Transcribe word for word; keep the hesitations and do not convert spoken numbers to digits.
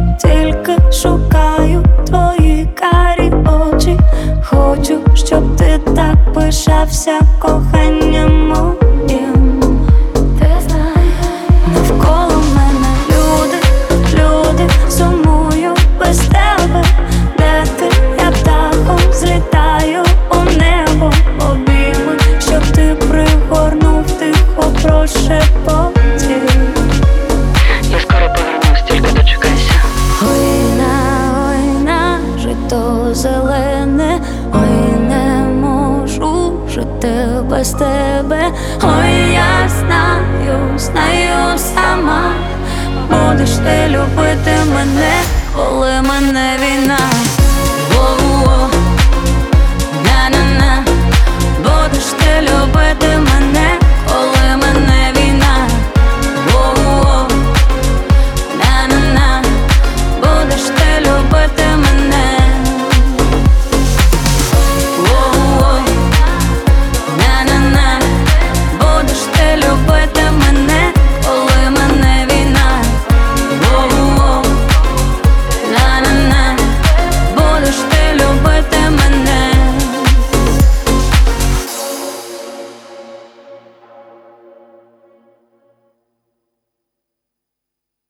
тільки шукаю твої карі очі. Хочу, щоб ти так пишався коханням моїм. Ти знаєш, навколо мене люди, люди, сумую без тебе. Де ти? Я птахом злітаю у небо, обійми, щоб ти пригорнув тихо прошепотів. Я скоро повернусь, тільки дочекайся. Ой на, ой на, жито зелене, ой не можу жити без тебе. Ой, я знаю, знаю сама, будеш ти любити мене, коли мене війна. Воу-воу, на-на-на, будеш ти любити мене.